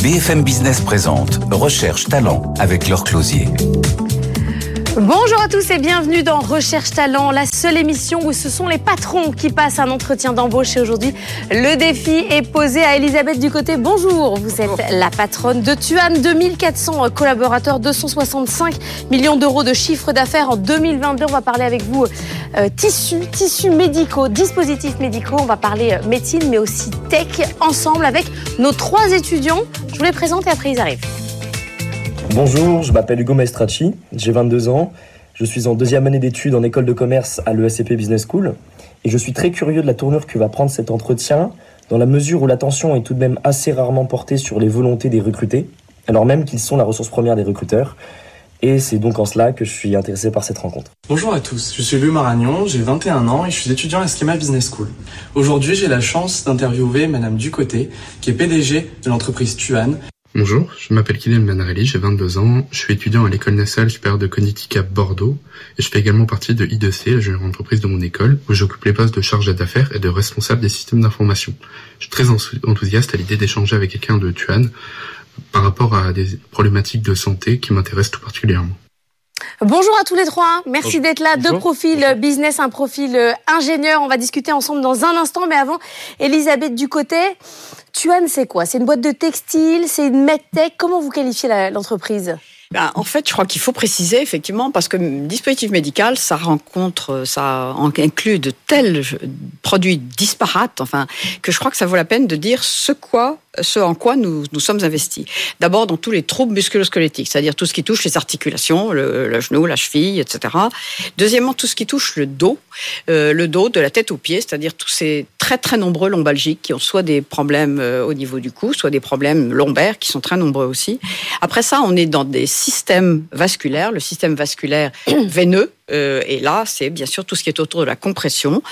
BFM Business présente Recherche Talent avec Laure Closier. Bonjour à tous et bienvenue dans Recherche Talent, la seule émission où ce sont les patrons qui passent un entretien d'embauche. Et aujourd'hui, le défi est posé à Elisabeth Ducoté. Bonjour, vous êtes la patronne de Tuan, 2400 collaborateurs, 265 millions d'euros de chiffre d'affaires en 2022. On va parler avec vous tissus médicaux, dispositifs médicaux. On va parler médecine mais aussi tech ensemble avec nos 3 étudiants. Je vous les présente et après ils arrivent. Bonjour, je m'appelle Hugo Maestracci, j'ai 22 ans, je suis en 2e année d'études en école de commerce à l'ESCP Business School et je suis très curieux de la tournure que va prendre cet entretien dans la mesure où l'attention est tout de même assez rarement portée sur les volontés des recrutés, alors même qu'ils sont la ressource première des recruteurs. Et c'est donc en cela que je suis intéressé par cette rencontre. Bonjour à tous, je suis Louis Maragnon, j'ai 21 ans et je suis étudiant à Schema Business School. Aujourd'hui, j'ai la chance d'interviewer Madame Ducoté, qui est PDG de l'entreprise Tuan. Bonjour, je m'appelle Kylian Manarelli, j'ai 22 ans, je suis étudiant à l'École nationale supérieure de Connecticut Bordeaux et je fais également partie de I2C, la jeune entreprise de mon école, où j'occupe les postes de chargé d'affaires et de responsable des systèmes d'information. Je suis très enthousiaste à l'idée d'échanger avec quelqu'un de Tuan par rapport à des problématiques de santé qui m'intéressent tout particulièrement. Bonjour à tous les 3, merci d'être là. Bonjour. 2 profils business, un profil ingénieur. On va discuter ensemble dans un instant, mais avant, Elisabeth Ducoté, Tuan, c'est quoi? C'est une boîte de textile, c'est une medtech. Comment vous qualifiez l'entreprise? En fait, je crois qu'il faut préciser, effectivement, parce que dispositif médical, ça inclut de tels produits disparates, que je crois que ça vaut la peine de dire ce en quoi nous sommes investis. D'abord, dans tous les troubles musculo-squelettiques, c'est-à-dire tout ce qui touche les articulations, le genou, la cheville, etc. Deuxièmement, tout ce qui touche le dos de la tête aux pieds, c'est-à-dire tous ces très très nombreux lombalgiques qui ont soit des problèmes au niveau du cou, soit des problèmes lombaires qui sont très nombreux aussi. Après ça, on est dans des systèmes vasculaires, le système vasculaire veineux. Et là, c'est bien sûr tout ce qui est autour de la compression,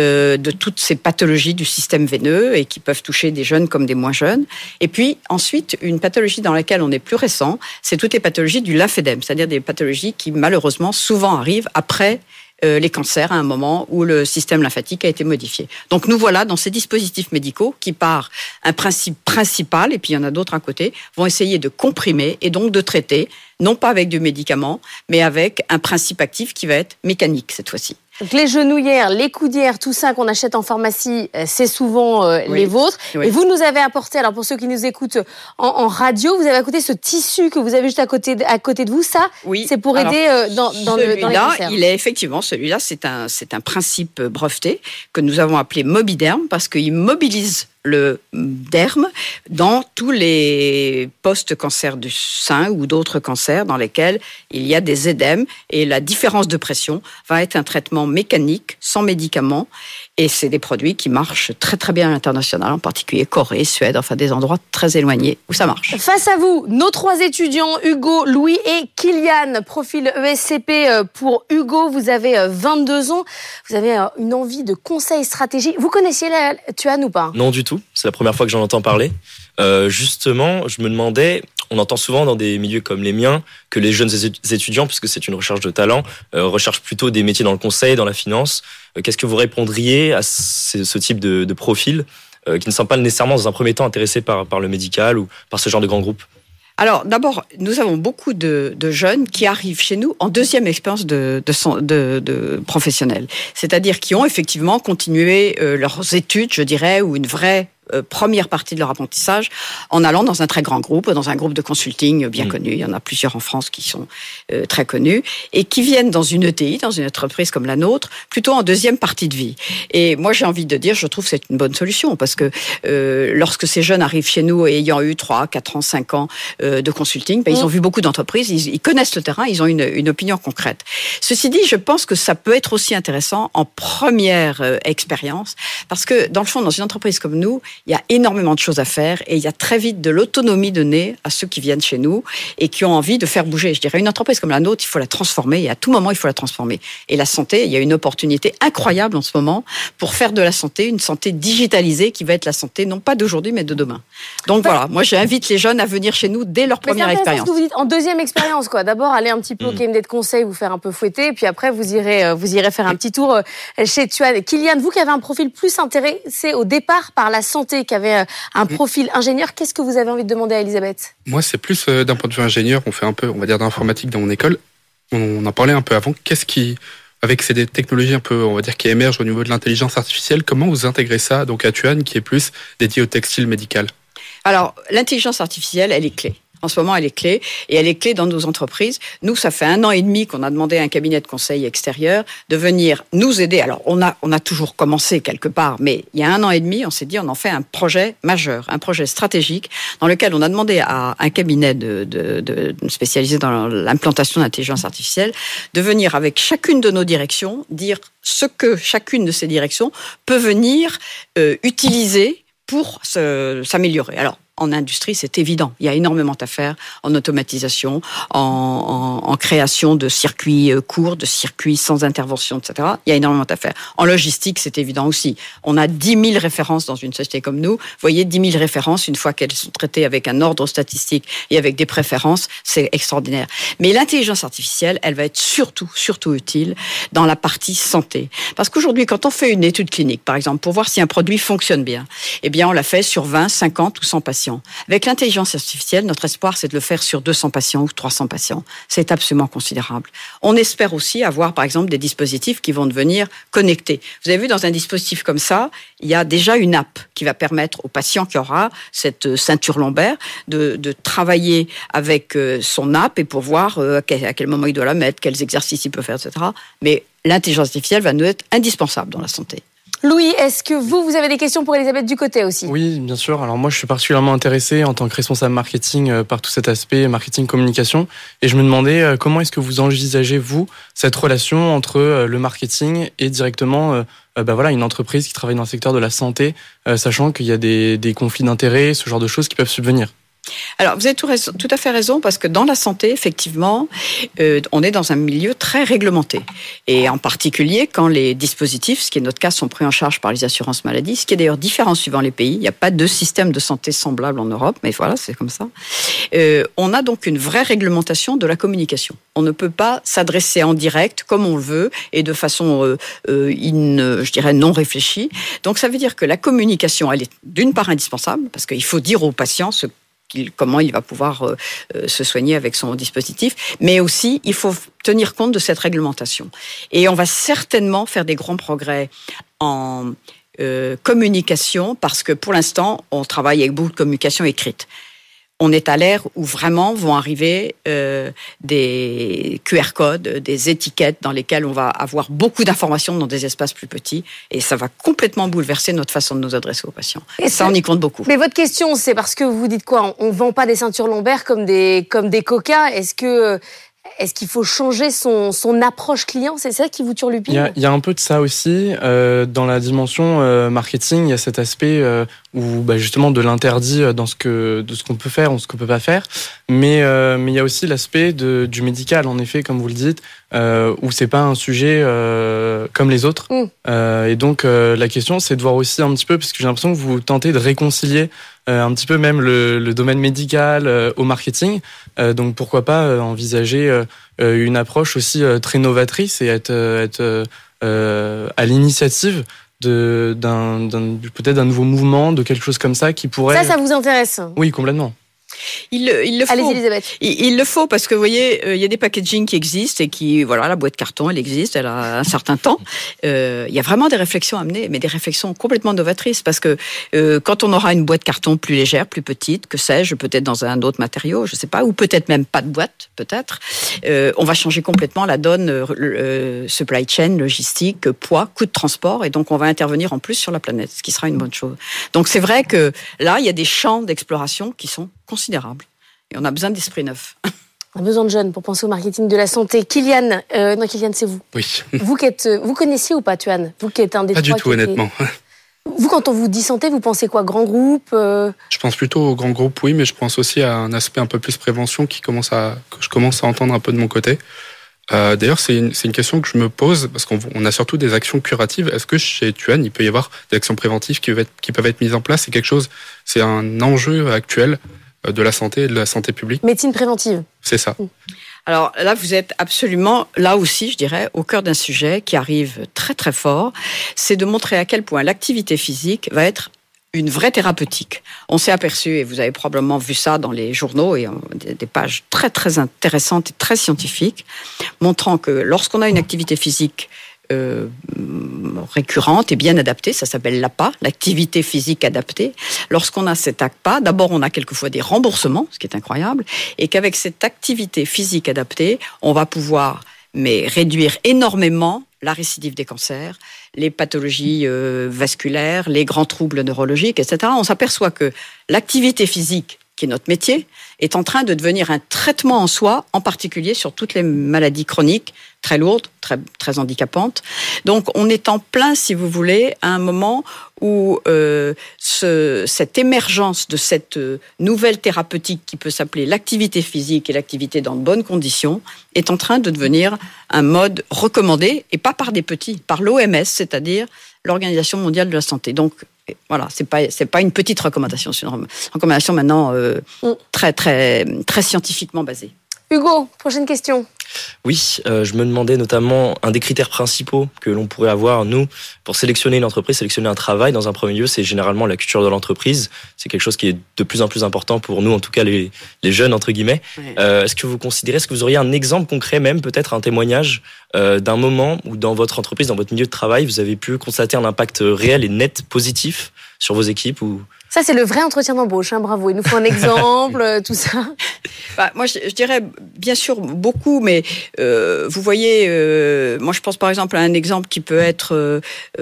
de toutes ces pathologies du système veineux et qui peuvent toucher des jeunes comme des moins jeunes. Et puis ensuite, une pathologie dans laquelle on est plus récent, c'est toutes les pathologies du lymphédème, c'est-à-dire des pathologies qui malheureusement souvent arrivent après les cancers à un moment où le système lymphatique a été modifié. Donc nous voilà dans ces dispositifs médicaux qui, par un principe principal, et puis il y en a d'autres à côté, vont essayer de comprimer et donc de traiter, non pas avec du médicament, mais avec un principe actif qui va être mécanique cette fois-ci. Donc les genouillères, les coudières, tout ça qu'on achète en pharmacie, c'est souvent les vôtres. Oui. Et vous nous avez apporté, alors pour ceux qui nous écoutent en radio, vous avez apporté ce tissu que vous avez juste à côté de vous. Ça, c'est pour aider dans les cancers. Il est effectivement, celui-là, c'est un principe breveté que nous avons appelé Mobiderm parce qu'il mobilise le derme dans tous les post-cancers du sein ou d'autres cancers dans lesquels il y a des édèmes et la différence de pression va être un traitement mécanique sans médicaments et c'est des produits qui marchent très très bien à l'international, en particulier Corée, Suède, des endroits très éloignés où ça marche. Face à vous, nos 3 étudiants, Hugo, Louis et Kylian, profil ESCP pour Hugo, vous avez 22 ans, vous avez une envie de conseil stratégique. Vous connaissiez la Tuan ou pas? Non du tout, c'est la première fois que j'en entends parler. Justement, je me demandais, on entend souvent dans des milieux comme les miens que les jeunes étudiants, puisque c'est une recherche de talent, recherchent plutôt des métiers dans le conseil, dans la finance. Qu'est-ce que vous répondriez à ce type de profil qui ne sont pas nécessairement dans un premier temps intéressés par le médical ou par ce genre de grands groupes? Alors, d'abord, nous avons beaucoup de jeunes qui arrivent chez nous en 2e expérience de professionnelle. C'est-à-dire qui ont effectivement continué leurs études, je dirais, ou une vraie première partie de leur apprentissage en allant dans un très grand groupe, dans un groupe de consulting bien connu. Il y en a plusieurs en France qui sont très connus et qui viennent dans une ETI, dans une entreprise comme la nôtre, plutôt en 2e partie de vie. Et moi, j'ai envie de dire, je trouve que c'est une bonne solution parce que lorsque ces jeunes arrivent chez nous ayant eu 3, 4 ans, 5 ans de consulting, ils ont vu beaucoup d'entreprises, ils connaissent le terrain, ils ont une opinion concrète. Ceci dit, je pense que ça peut être aussi intéressant en première expérience parce que dans le fond, dans une entreprise comme nous, il y a énormément de choses à faire et il y a très vite de l'autonomie donnée à ceux qui viennent chez nous et qui ont envie de faire bouger. Je dirais, une entreprise comme la nôtre, il faut la transformer et à tout moment, il faut la transformer. Et la santé, il y a une opportunité incroyable en ce moment pour faire de la santé une santé digitalisée qui va être la santé non pas d'aujourd'hui mais de demain. Donc voilà, moi j'invite les jeunes à venir chez nous dès leur première expérience. Ce que vous dites en 2e expérience, quoi. D'abord, aller un petit peu au cabinet de conseil, vous faire un peu fouetter, puis après vous irez faire un petit tour chez Tuan. Kylian, vous qui avez un profil plus intéressé au départ par la santé, santé qui avait un profil ingénieur. Qu'est-ce que vous avez envie de demander à Elisabeth ? Moi, c'est plus d'un point de vue ingénieur. On fait un peu, on va dire, d'informatique dans mon école. On en parlait un peu avant. Avec ces technologies un peu, on va dire, qui émergent au niveau de l'intelligence artificielle, comment vous intégrez ça donc à Tuan, qui est plus dédié au textile médical ? Alors, l'intelligence artificielle, elle est clé. En ce moment, elle est clé, et elle est clé dans nos entreprises. Nous, ça fait 1 an et demi qu'on a demandé à un cabinet de conseil extérieur de venir nous aider. Alors, on a toujours commencé quelque part, mais il y a 1 an et demi, on s'est dit, on en fait un projet majeur, un projet stratégique, dans lequel on a demandé à un cabinet de spécialisé dans l'implantation d'intelligence artificielle de venir avec chacune de nos directions dire ce que chacune de ces directions peut venir utiliser pour s'améliorer. Alors, en industrie, c'est évident. Il y a énormément à faire en automatisation, en création de circuits courts, de circuits sans intervention, etc. Il y a énormément à faire. En logistique, c'est évident aussi. On a 10 000 références dans une société comme nous. Vous voyez, 10 000 références, une fois qu'elles sont traitées avec un ordre statistique et avec des préférences, c'est extraordinaire. Mais l'intelligence artificielle, elle va être surtout utile dans la partie santé. Parce qu'aujourd'hui, quand on fait une étude clinique, par exemple, pour voir si un produit fonctionne bien, eh bien, on l'a fait sur 20, 50 ou 100 patients. Avec l'intelligence artificielle, notre espoir, c'est de le faire sur 200 patients ou 300 patients. C'est absolument considérable. On espère aussi avoir, par exemple, des dispositifs qui vont devenir connectés. Vous avez vu, dans un dispositif comme ça, il y a déjà une app qui va permettre au patient qui aura cette ceinture lombaire de travailler avec son app et pour voir à quel moment il doit la mettre, quels exercices il peut faire, etc. Mais l'intelligence artificielle va nous être indispensable dans la santé. Louis, est-ce que vous avez des questions pour Elisabeth Ducotet aussi ? Oui, bien sûr. Alors moi, je suis particulièrement intéressé en tant que responsable marketing par tout cet aspect marketing-communication. Et je me demandais comment est-ce que vous envisagez, vous, cette relation entre le marketing et directement une entreprise qui travaille dans le secteur de la santé, sachant qu'il y a des conflits d'intérêts, ce genre de choses qui peuvent subvenir. Alors, vous avez tout à fait raison, parce que dans la santé, effectivement, on est dans un milieu très réglementé. Et en particulier, quand les dispositifs, ce qui est notre cas, sont pris en charge par les assurances maladie, ce qui est d'ailleurs différent suivant les pays. Il n'y a pas de système de santé semblable en Europe, mais voilà, c'est comme ça. On a donc une vraie réglementation de la communication. On ne peut pas s'adresser en direct comme on le veut et de façon, je dirais, non réfléchie. Donc, ça veut dire que la communication, elle est d'une part indispensable, parce qu'il faut dire aux patients comment il va pouvoir se soigner avec son dispositif, mais aussi il faut tenir compte de cette réglementation. Et on va certainement faire des grands progrès en communication, parce que pour l'instant, on travaille avec beaucoup de communication écrite. On est à l'ère où vraiment vont arriver des QR codes, des étiquettes dans lesquelles on va avoir beaucoup d'informations dans des espaces plus petits, et ça va complètement bouleverser notre façon de nous adresser aux patients. Et ça, on y compte beaucoup. Mais votre question, c'est parce que vous dites quoi ? On ne vend pas des ceintures lombaires comme des Coca. Est-ce qu'il faut changer son approche client ? C'est ça qui vous turlupine ? Il y a un peu de ça aussi. Dans la dimension marketing, il y a cet aspect où justement de l'interdit de ce qu'on peut faire ou ce qu'on peut pas faire. Mais il y a aussi l'aspect du médical, en effet, comme vous le dites, où c'est pas un sujet comme les autres. Et donc la question, c'est de voir aussi un petit peu, parce que j'ai l'impression que vous tentez de réconcilier un petit peu même le domaine médical au marketing. Donc pourquoi pas envisager une approche aussi très novatrice et être à l'initiative peut-être d'un nouveau mouvement, de quelque chose comme ça qui pourrait... Ça vous intéresse ? Oui, complètement. Il le faut. Allez-y, Elisabeth. Il le faut, parce que vous voyez, il y a des packaging qui existent et qui, voilà, la boîte carton, elle existe, elle a un certain temps. Il y a vraiment des réflexions à mener, mais des réflexions complètement novatrices, parce que quand on aura une boîte carton plus légère, plus petite, que sais-je, peut-être dans un autre matériau, je sais pas, ou peut-être même pas de boîte, peut-être, on va changer complètement la donne supply chain, logistique, poids, coût de transport, et donc on va intervenir en plus sur la planète, ce qui sera une bonne chose. Donc c'est vrai que là, il y a des champs d'exploration qui sont considérable. Et on a besoin d'esprit neuf. On a besoin de jeunes pour penser au marketing de la santé. Kylian, c'est vous. Oui. Vous connaissiez ou pas Tuan ? Vous qui êtes un des trois. Pas du tout, honnêtement. Vous, quand on vous dit santé, vous pensez quoi ? Grand groupe Je pense plutôt au grand groupe, oui, mais je pense aussi à un aspect un peu plus prévention que je commence à entendre un peu de mon côté. D'ailleurs, c'est une question que je me pose, parce qu'on a surtout des actions curatives. Est-ce que chez Tuan, il peut y avoir des actions préventives qui peuvent être mises en place ? C'est un enjeu actuel de la santé et de la santé publique. Médecine préventive. C'est ça. Alors là, vous êtes absolument, là aussi, je dirais, au cœur d'un sujet qui arrive très très fort. C'est de montrer à quel point l'activité physique va être une vraie thérapeutique. On s'est aperçu, et vous avez probablement vu ça dans les journaux, et des pages très très intéressantes et très scientifiques, montrant que lorsqu'on a une activité physique récurrente et bien adaptée, ça s'appelle l'APA, l'activité physique adaptée. Lorsqu'on a cette APA, d'abord on a quelquefois des remboursements, ce qui est incroyable, et qu'avec cette activité physique adaptée, on va pouvoir réduire énormément la récidive des cancers, les pathologies vasculaires, les grands troubles neurologiques, etc. On s'aperçoit que l'activité physique, qui est notre métier, est en train de devenir un traitement en soi, en particulier sur toutes les maladies chroniques, très lourdes, très, très handicapantes. Donc on est en plein, si vous voulez, à un moment où cette émergence de cette nouvelle thérapeutique qui peut s'appeler l'activité physique et l'activité dans de bonnes conditions est en train de devenir un mode recommandé, et pas par des petits, par l'OMS, c'est-à-dire l'Organisation mondiale de la santé. Donc voilà, c'est pas une petite recommandation, c'est une recommandation maintenant très très très scientifiquement basée. Hugo, prochaine question. Oui, je me demandais notamment un des critères principaux que l'on pourrait avoir, nous, pour sélectionner une entreprise, sélectionner un travail. Dans un premier lieu, c'est généralement la culture de l'entreprise. C'est quelque chose qui est de plus en plus important pour nous, en tout cas les jeunes, entre guillemets. Ouais. Est-ce que vous auriez un exemple concret, même peut-être un témoignage d'un moment où dans votre entreprise, dans votre milieu de travail, vous avez pu constater un impact réel et net positif sur vos équipes ou... Ça, c'est le vrai entretien d'embauche, hein, bravo. Il nous faut un exemple, tout ça. Moi, je dirais bien sûr beaucoup, mais vous voyez, moi je pense par exemple à un exemple qui peut être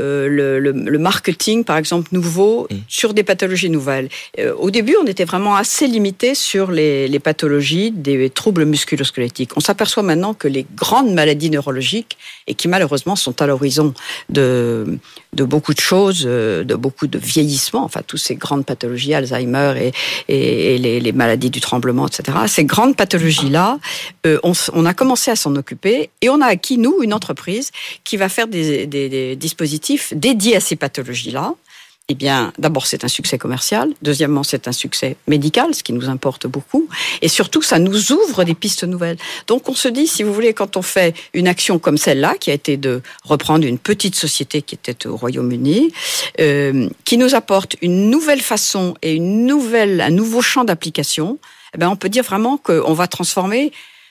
le marketing, par exemple, nouveau sur des pathologies nouvelles. Au début, on était vraiment assez limité sur les pathologies des troubles musculo-squelettiques. On s'aperçoit maintenant que les grandes maladies neurologiques, et qui malheureusement sont à l'horizon de beaucoup de choses, de beaucoup de vieillissement, enfin tous ces grandes pathologies, Alzheimer et les maladies du tremblement, etc. Ces grandes pathologies-là, on a commencé à s'en occuper et on a acquis, nous, une entreprise qui va faire des dispositifs dédiés à ces pathologies-là. Eh bien, d'abord, c'est un succès commercial. Deuxièmement, c'est un succès médical, ce qui nous importe beaucoup. Et surtout, ça nous ouvre des pistes nouvelles. Donc, on se dit, si vous voulez, quand on fait une action comme celle-là, qui a été de reprendre une petite société qui était au Royaume-Uni, qui nous apporte une nouvelle façon et un nouveau champ d'application, eh bien, on peut dire vraiment qu'on va transformer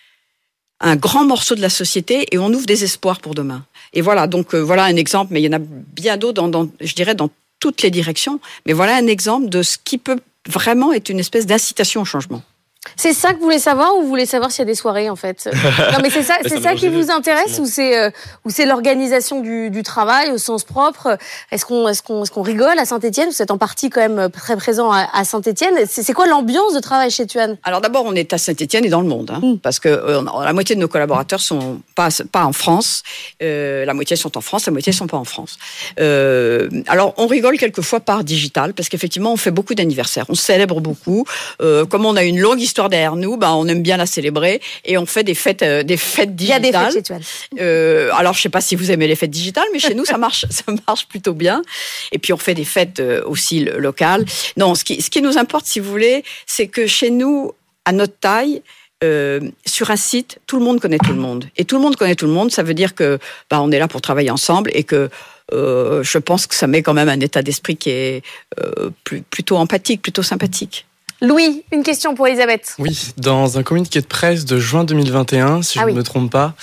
un grand morceau de la société et on ouvre des espoirs pour demain. Et voilà, donc voilà un exemple, mais il y en a bien d'autres dans toutes les directions. Mais voilà un exemple de ce qui peut vraiment être une espèce d'incitation au changement. C'est ça que vous voulez savoir ou vous voulez savoir s'il y a des soirées en fait? Non mais c'est ça qui vous intéresse ou c'est l'organisation du travail au sens propre? Est-ce qu'on rigole à Saint-Étienne? Vous êtes en partie quand même très présent à Saint-Étienne. C'est quoi l'ambiance de travail chez Tuan? Alors d'abord on est à Saint-Étienne et dans le monde, parce que la moitié de nos collaborateurs sont pas en France, la moitié sont en France, la moitié sont pas en France. Alors on rigole quelquefois par digital parce qu'effectivement on fait beaucoup d'anniversaires, on célèbre beaucoup. Comme on a une longue histoire derrière nous, on aime bien la célébrer et on fait des fêtes digitales. Il y a des fêtes chez Tuan. Alors je sais pas si vous aimez les fêtes digitales, mais chez nous ça marche plutôt bien. Et puis on fait des fêtes aussi locales. Non, ce qui nous importe, si vous voulez, c'est que chez nous, à notre taille, sur un site, tout le monde connaît tout le monde. Et tout le monde connaît tout le monde, ça veut dire que on est là pour travailler ensemble et que je pense que ça met quand même un état d'esprit qui est plutôt empathique, plutôt sympathique. Louis, une question pour Elisabeth. Oui, dans un communiqué de presse de juin 2021, si je ne me trompe pas,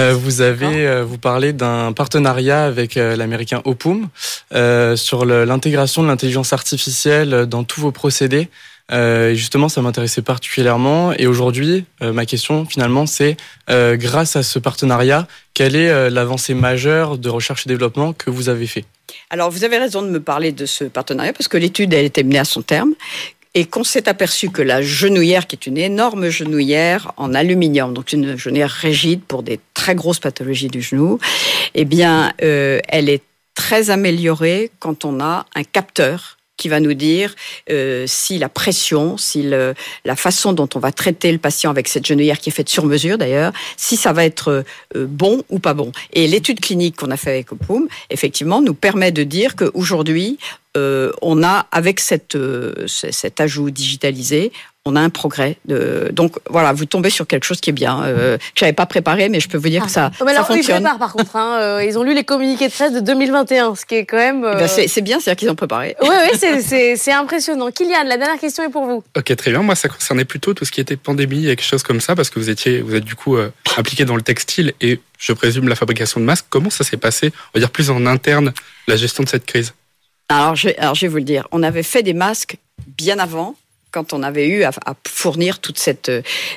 vous parlez d'un partenariat avec l'américain Opum sur l'intégration de l'intelligence artificielle dans tous vos procédés. Justement, ça m'intéressait particulièrement. Et aujourd'hui, ma question, finalement, c'est grâce à ce partenariat, quelle est l'avancée majeure de recherche et développement que vous avez fait? Alors, vous avez raison de me parler de ce partenariat parce que l'étude, elle était menée à son terme. Et qu'on s'est aperçu que la genouillère, qui est une énorme genouillère en aluminium, donc une genouillère rigide pour des très grosses pathologies du genou, eh bien, elle est très améliorée quand on a un capteur qui va nous dire si la pression, si la façon dont on va traiter le patient avec cette genouillère qui est faite sur mesure d'ailleurs, si ça va être bon ou pas bon. Et l'étude clinique qu'on a fait avec Opum, effectivement, nous permet de dire qu'aujourd'hui, on a, avec cet ajout digitalisé, on a un progrès. Donc voilà, vous tombez sur quelque chose qui est bien. Que je n'avais pas préparé, mais je peux vous dire que ça fonctionne. Ils préparent par contre. Ils ont lu les communiqués de presse de 2021, ce qui est quand même... c'est bien, c'est-à-dire qu'ils ont préparé. Oui, c'est impressionnant. Kylian, la dernière question est pour vous. Ok, très bien. Moi, ça concernait plutôt tout ce qui était pandémie et quelque chose comme ça, parce que vous êtes du coup impliqué dans le textile et je présume la fabrication de masques. Comment ça s'est passé, on va dire plus en interne, la gestion de cette crise? Alors, je vais vous le dire. On avait fait des masques bien avant, quand on avait eu à fournir toute cette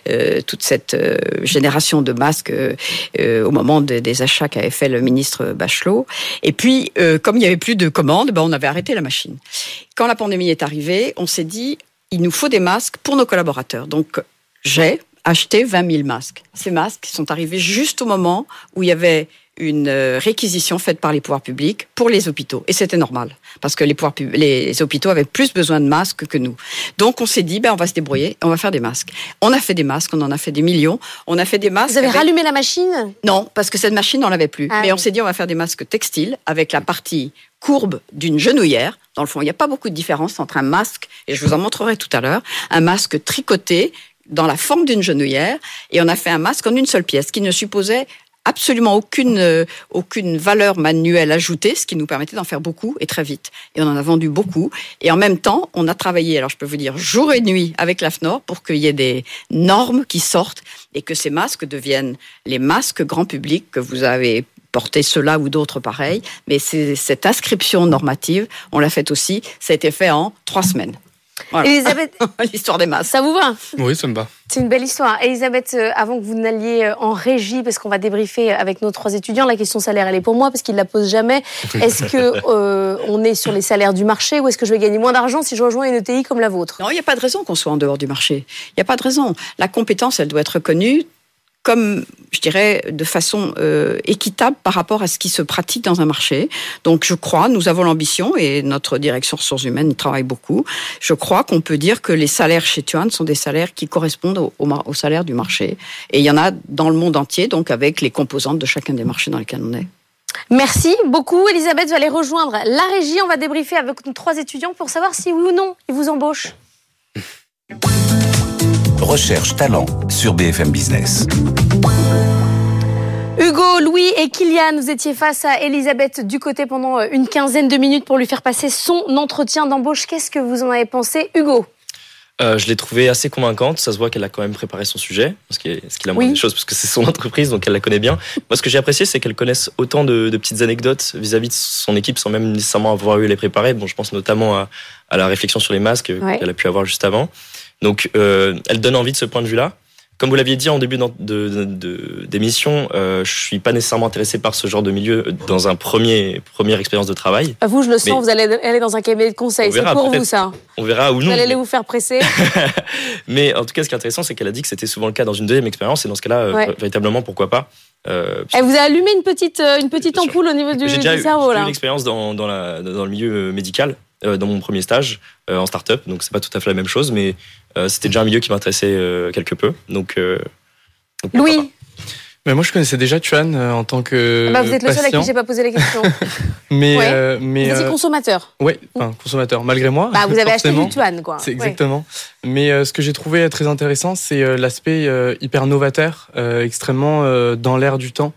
génération de masques au moment des achats qu'avait fait le ministre Bachelot. Et puis, comme il n'y avait plus de commandes, on avait arrêté la machine. Quand la pandémie est arrivée, on s'est dit, il nous faut des masques pour nos collaborateurs. Donc, j'ai acheté 20 000 masques. Ces masques sont arrivés juste au moment où il y avait une réquisition faite par les pouvoirs publics pour les hôpitaux. Et c'était normal, parce que les hôpitaux avaient plus besoin de masques que nous. Donc on s'est dit, on va se débrouiller, on va faire des masques. On a fait des masques, on en a fait des millions. On a fait des masques. Vous avez rallumé la machine? Non, parce que cette machine, on l'avait plus. Mais on s'est dit, on va faire des masques textiles avec la partie courbe d'une genouillère. Dans le fond, il n'y a pas beaucoup de différence entre un masque, et je vous en montrerai tout à l'heure, un masque tricoté dans la forme d'une genouillère, et on a fait un masque en une seule pièce, qui ne supposait absolument aucune valeur manuelle ajoutée, ce qui nous permettait d'en faire beaucoup et très vite. Et on en a vendu beaucoup. Et en même temps, on a travaillé, alors je peux vous dire, jour et nuit avec l'AFNOR pour qu'il y ait des normes qui sortent et que ces masques deviennent les masques grand public que vous avez porté ceux-là ou d'autres pareils. Mais cette inscription normative, on l'a faite aussi. Ça a été fait en 3 semaines. Voilà. Elisabeth, l'histoire des masques. Ça vous va? Oui, ça me va. C'est une belle histoire. Elisabeth, avant que vous n'alliez en régie, parce qu'on va débriefer avec nos 3 étudiants, la question salaire, elle est pour moi, parce qu'ils ne la posent jamais. Est-ce qu'on est sur les salaires du marché ou est-ce que je vais gagner moins d'argent si je rejoins une ETI comme la vôtre? Non, il n'y a pas de raison qu'on soit en dehors du marché. Il n'y a pas de raison. La compétence, elle doit être reconnue comme, je dirais, de façon équitable par rapport à ce qui se pratique dans un marché. Donc, je crois, nous avons l'ambition, et notre direction ressources humaines y travaille beaucoup, je crois qu'on peut dire que les salaires chez Tuan sont des salaires qui correspondent au salaire du marché. Et il y en a dans le monde entier, donc avec les composantes de chacun des marchés dans lesquels on est. Merci beaucoup. Elisabeth, vous allez rejoindre la régie. On va débriefer avec nos 3 étudiants pour savoir si oui ou non ils vous embauchent. Recherche talent sur BFM Business. Hugo, Louis et Kylian, vous étiez face à Elisabeth Ducoté pendant une quinzaine de minutes pour lui faire passer son entretien d'embauche. Qu'est-ce que vous en avez pensé, Hugo? Je l'ai trouvée assez convaincante. Ça se voit qu'elle a quand même préparé son sujet, ce qui est la moindre des choses, parce que c'est son entreprise, donc elle la connaît bien. Moi, ce que j'ai apprécié, c'est qu'elle connaisse autant de petites anecdotes vis-à-vis de son équipe, sans même nécessairement avoir eu à les préparer. Bon, je pense notamment à la réflexion sur les masques qu'elle a pu avoir juste avant. Donc, elle donne envie de ce point de vue-là. Comme vous l'aviez dit en début d'émission, je suis pas nécessairement intéressé par ce genre de milieu dans un première expérience de travail. Vous, je le sens, vous allez aller dans un cabinet de conseil. C'est pour vous, ça. On verra ou non. Vous allez vous faire presser. Mais en tout cas, ce qui est intéressant, c'est qu'elle a dit que c'était souvent le cas dans une deuxième expérience. Et dans ce cas-là, véritablement, pourquoi pas. Elle vous a allumé une petite ampoule au niveau du cerveau. J'ai déjà eu une expérience dans le milieu médical, dans mon premier stage en start-up. Donc, c'est pas tout à fait la même chose, mais c'était déjà un milieu qui m'intéressait quelque peu. Donc Louis. Mais moi, je connaissais déjà Tuan en tant que vous êtes le seul à qui j'ai pas posé les questions. mais vous êtes consommateur. Oui, consommateur, malgré moi. Vous avez acheté du Tuan, quoi. C'est exactement. Mais ce que j'ai trouvé très intéressant, c'est l'aspect hyper novateur, extrêmement dans l'air du temps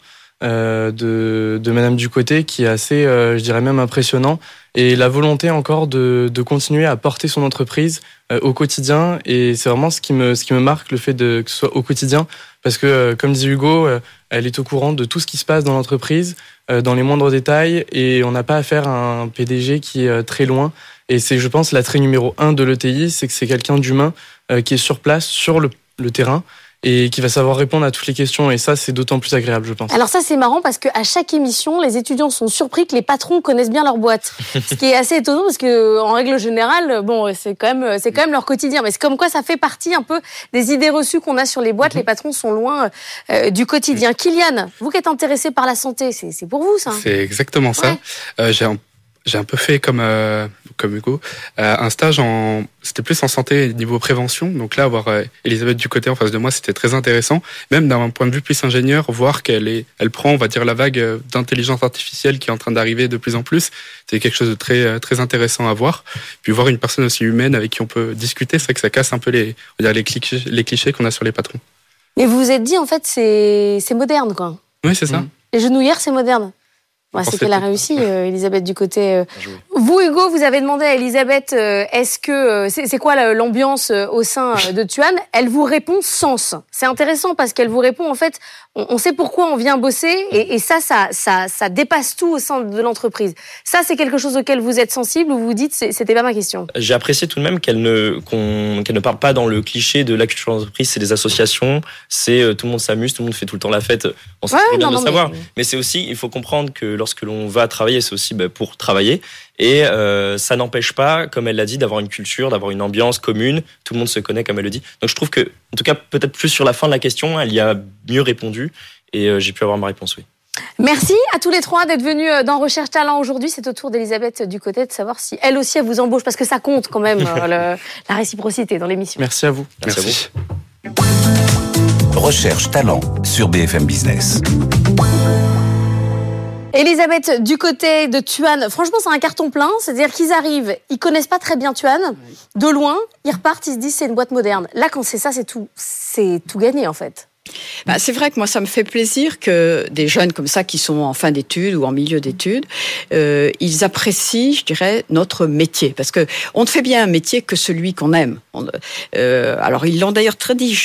de Madame Ducoté, qui est assez, je dirais même impressionnant. Et la volonté encore de continuer à porter son entreprise au quotidien. Et c'est vraiment ce qui me marque, le fait que ce soit au quotidien. Parce que, comme dit Hugo, elle est au courant de tout ce qui se passe dans l'entreprise, dans les moindres détails. Et on n'a pas affaire à un PDG qui est très loin. Et c'est, je pense, l'attrait numéro 1 de l'ETI, c'est que c'est quelqu'un d'humain qui est sur place, sur le terrain, et qui va savoir répondre à toutes les questions. Et ça, c'est d'autant plus agréable, je pense. Alors ça, c'est marrant parce qu'à chaque émission, les étudiants sont surpris que les patrons connaissent bien leur boîte. Ce qui est assez étonnant parce que, en règle générale, c'est quand même leur quotidien. Mais c'est comme quoi ça fait partie un peu des idées reçues qu'on a sur les boîtes. Les patrons sont loin du quotidien. Kylian, vous qui êtes intéressé par la santé, c'est pour vous, ça? C'est exactement ça. J'ai J'ai un peu fait comme Hugo, un stage c'était plus en santé niveau prévention. Donc là, avoir Elisabeth Ducotet en face de moi, c'était très intéressant. Même d'un point de vue plus ingénieur, voir elle prend, on va dire, la vague d'intelligence artificielle qui est en train d'arriver de plus en plus. C'est quelque chose de très, très intéressant à voir. Puis voir une personne aussi humaine avec qui on peut discuter, c'est vrai que ça casse un peu les clichés qu'on a sur les patrons. Mais vous vous êtes dit, en fait, c'est moderne, quoi. Oui, c'est ça. Les genouillères, c'est moderne. C'est qu'elle a réussi, Elisabeth Ducotet. Vous, Hugo, vous avez demandé à Elisabeth, est-ce que c'est quoi l'ambiance au sein de Tuan? Elle vous répond sens. C'est intéressant parce qu'elle vous répond, en fait, on sait pourquoi on vient bosser et ça dépasse tout au sein de l'entreprise. Ça, c'est quelque chose auquel vous êtes sensible ou vous vous dites, c'était pas ma question? J'ai apprécié tout de même qu'elle ne parle pas dans le cliché de la culture d'entreprise, c'est des associations, c'est tout le monde s'amuse, tout le monde fait tout le temps la fête. On sait très bien de le savoir. Mais c'est aussi, il faut comprendre que lorsque l'on va travailler, c'est aussi pour travailler. Et ça n'empêche pas, comme elle l'a dit, d'avoir une culture, d'avoir une ambiance commune. Tout le monde se connaît, comme elle le dit. Donc je trouve que, en tout cas, peut-être plus sur la fin de la question, elle y a mieux répondu. Et j'ai pu avoir ma réponse, oui. Merci à tous les trois d'être venus dans Recherche Talent aujourd'hui. C'est au tour d'Elisabeth Ducotet de savoir si elle aussi elle vous embauche, parce que ça compte quand même la réciprocité dans l'émission. Merci à vous. Merci. À vous. Recherche Talent sur BFM Business. Elisabeth Ducotet de Tuan, franchement c'est un carton plein, c'est-à-dire qu'ils arrivent, ils connaissent pas très bien Tuan, de loin, ils repartent, ils se disent c'est une boîte moderne. Là quand c'est ça, c'est tout gagné en fait. C'est vrai que moi, ça me fait plaisir que des jeunes comme ça, qui sont en fin d'études ou en milieu d'études, ils apprécient, je dirais, notre métier. Parce que on ne fait bien un métier que celui qu'on aime. Alors, ils l'ont d'ailleurs dit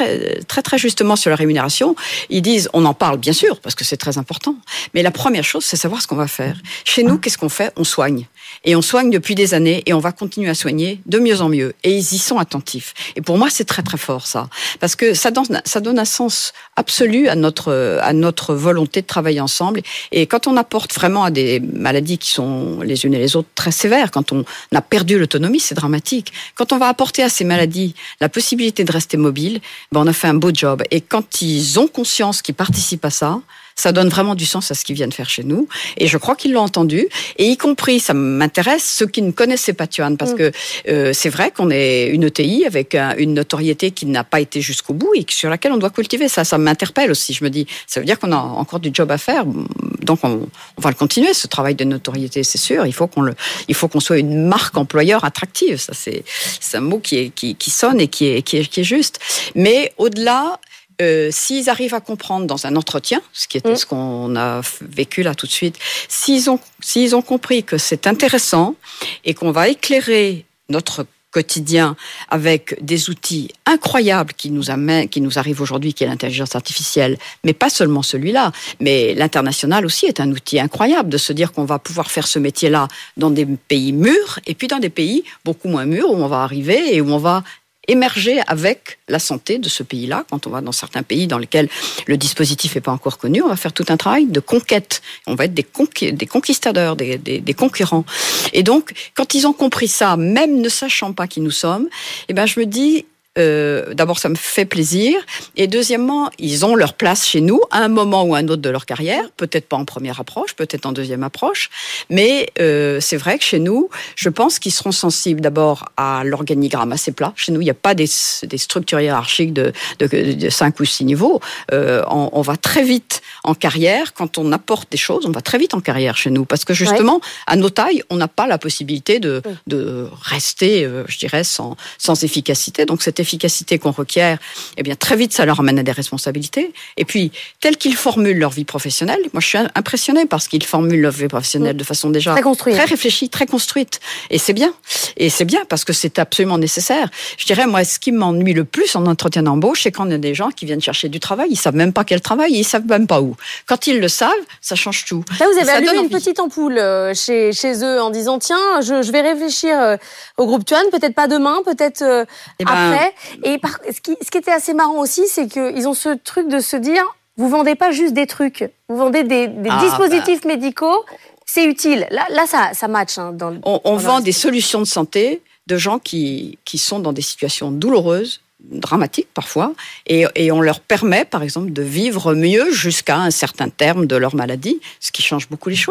très justement sur la rémunération. Ils disent, on en parle bien sûr, parce que c'est très important. Mais la première chose, c'est savoir ce qu'on va faire. Chez nous, qu'est-ce qu'on fait? On soigne. Et on soigne depuis des années et on va continuer à soigner de mieux en mieux. Et ils y sont attentifs. Et pour moi, c'est très très fort ça. Parce que ça donne un sens absolu à notre volonté de travailler ensemble. Et quand on apporte vraiment à des maladies qui sont les unes et les autres très sévères, quand on a perdu l'autonomie, c'est dramatique. Quand on va apporter à ces maladies la possibilité de rester mobile, on a fait un beau job. Et quand ils ont conscience qu'ils participent à ça, ça donne vraiment du sens à ce qu'ils viennent faire chez nous. Et je crois qu'ils l'ont entendu. Et y compris, ça m'intéresse, ceux qui ne connaissaient pas Tuan. Parce que c'est vrai qu'on est une ETI avec une notoriété qui n'a pas été jusqu'au bout et sur laquelle on doit cultiver. Ça m'interpelle aussi. Je me dis, ça veut dire qu'on a encore du job à faire. Donc on va le continuer, ce travail de notoriété, c'est sûr. Il faut qu'on soit une marque employeur attractive. Ça, c'est un mot qui sonne et qui est juste. Mais au-delà, s'ils arrivent à comprendre dans un entretien, ce qui était ce qu'on a vécu là tout de suite, s'ils ont compris que c'est intéressant et qu'on va éclairer notre quotidien avec des outils incroyables qui nous arrivent aujourd'hui, qui est l'intelligence artificielle, mais pas seulement celui-là, mais l'international aussi est un outil incroyable de se dire qu'on va pouvoir faire ce métier-là dans des pays mûrs et puis dans des pays beaucoup moins mûrs où on va arriver et où on va émerger avec la santé de ce pays-là. Quand on va dans certains pays dans lesquels le dispositif n'est pas encore connu, on va faire tout un travail de conquête. On va être des conquistadors, des concurrents. Et donc, quand ils ont compris ça, même ne sachant pas qui nous sommes, je me dis, d'abord, ça me fait plaisir. Et deuxièmement, ils ont leur place chez nous à un moment ou à un autre de leur carrière. Peut-être pas en première approche, peut-être en deuxième approche. Mais c'est vrai que chez nous, je pense qu'ils seront sensibles d'abord à l'organigramme assez plat. Chez nous, il n'y a pas des structures hiérarchiques de 5 ou 6 niveaux. On va très vite en carrière. Quand on apporte des choses, on va très vite en carrière chez nous. Parce que justement, à nos tailles, on n'a pas la possibilité de rester, je dirais, sans efficacité. Donc, cette efficacité qu'on requiert, très vite, ça leur amène à des responsabilités. Et puis, tels qu'ils formulent leur vie professionnelle, moi, je suis impressionnée parce qu'ils formulent leur vie professionnelle de façon déjà très réfléchie, très construite. Et c'est bien. Et c'est bien parce que c'est absolument nécessaire. Je dirais, moi, ce qui m'ennuie le plus en entretien d'embauche, c'est quand il y a des gens qui viennent chercher du travail, ils savent même pas quel travail, ils savent même pas où. Quand ils le savent, ça change tout. Là, vous avez allumé une petite ampoule chez eux en disant, tiens, je vais réfléchir au groupe Tuan, peut-être pas demain, peut-être après. Et ce qui était assez marrant aussi, c'est qu'ils ont ce truc de se dire, vous vendez pas juste des trucs, vous vendez des dispositifs médicaux, c'est utile. Là ça match. On vend des solutions de santé de gens qui sont dans des situations douloureuses, dramatiques parfois, et on leur permet, par exemple, de vivre mieux jusqu'à un certain terme de leur maladie, ce qui change beaucoup les choses.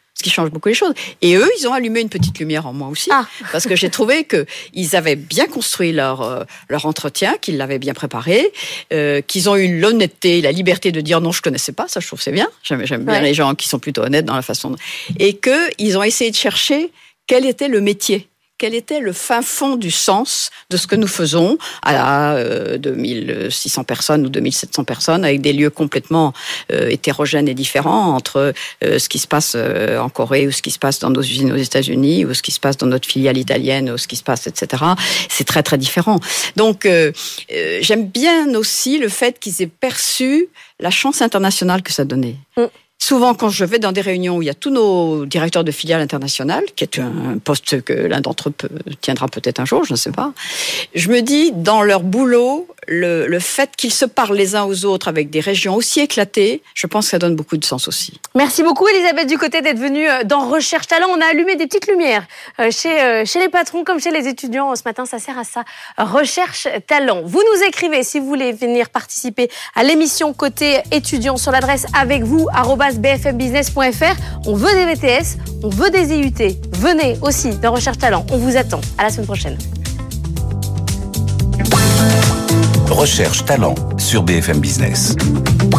Ce qui change beaucoup les choses. Et eux, ils ont allumé une petite lumière en moi aussi. Parce que j'ai trouvé qu'ils avaient bien construit leur entretien, qu'ils l'avaient bien préparé, qu'ils ont eu l'honnêteté, la liberté de dire non, je connaissais pas. Ça, je trouve que c'est bien. J'aime bien les gens qui sont plutôt honnêtes dans la façon et qu'ils ont essayé de chercher quel était le métier. Quel était le fin fond du sens de ce que nous faisons à 2600 personnes ou 2700 personnes, avec des lieux complètement hétérogènes et différents entre ce qui se passe en Corée ou ce qui se passe dans nos usines aux États-Unis ou ce qui se passe dans notre filiale italienne ou ce qui se passe, etc. C'est très, très différent. Donc, j'aime bien aussi le fait qu'ils aient perçu la chance internationale que ça donnait. Souvent, quand je vais dans des réunions où il y a tous nos directeurs de filiales internationales, qui est un poste que l'un d'entre eux tiendra peut-être un jour, je ne sais pas, je me dis, dans leur boulot, le fait qu'ils se parlent les uns aux autres avec des régions aussi éclatées, je pense que ça donne beaucoup de sens aussi. Merci beaucoup Elisabeth Ducoté d'être venue dans Recherche Talent. On a allumé des petites lumières chez les patrons comme chez les étudiants. Ce matin, ça sert à ça. Recherche Talent. Vous nous écrivez si vous voulez venir participer à l'émission Côté étudiant sur l'adresse avecvous@bfmbusiness.fr. On veut des VTS, on veut des IUT. Venez aussi dans Recherche Talent. On vous attend. À la semaine prochaine. Recherche Talent sur BFM Business.